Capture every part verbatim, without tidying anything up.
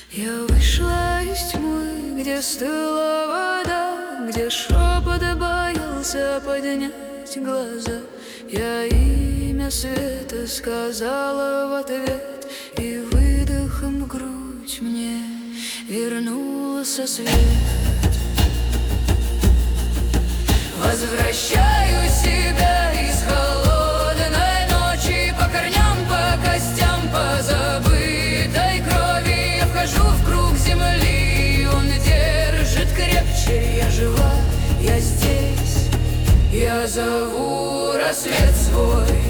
Я вышла из тьмы, где стыла вода, где шепот боялся поднять глаза. Я имя света сказала в ответ, и выдохом в грудь мне вернулся свет. Возвращаю себя из холодной ночи, по корням, по костям, по забытой крови. Я вхожу в круг земли, он держит крепче. Я жива, я здесь, я зову рассвет свой.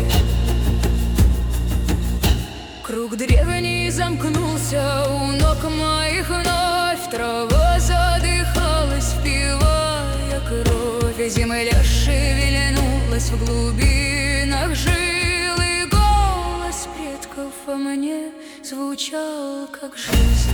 Круг древний замкнулся у ног моих вновь. Трава задыхалась, впивая кровь. Земля шевельнулась в глубинах жил, и голос предков во мне звучал, как жизнь.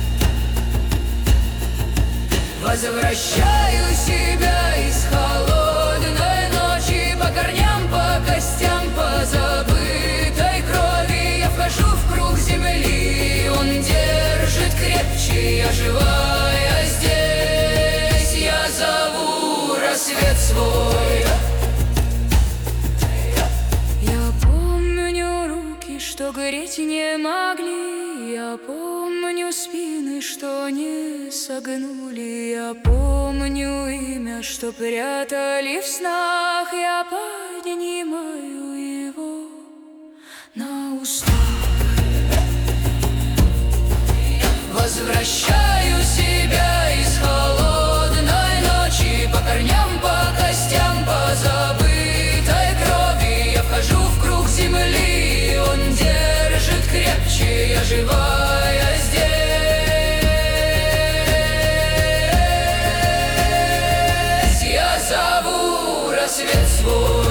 Возвращаю себя из холодной ночи, по корням, по костям, по забытой крови. Я вхожу в круг земли, он держит крепче. Я жива, я здесь, я зову рассвет свой. Я помню руки, что гореть не могли. Я помню спины, что не согнули. Я помню имя, что прятали в снах. Я поднимаю его на устах. Возвращаю себя из холодной ночи, по корням, по костям, по забытой крови. Я вхожу в круг земли, он держит крепче. Я жива, я здесь, я зову рассвет свой.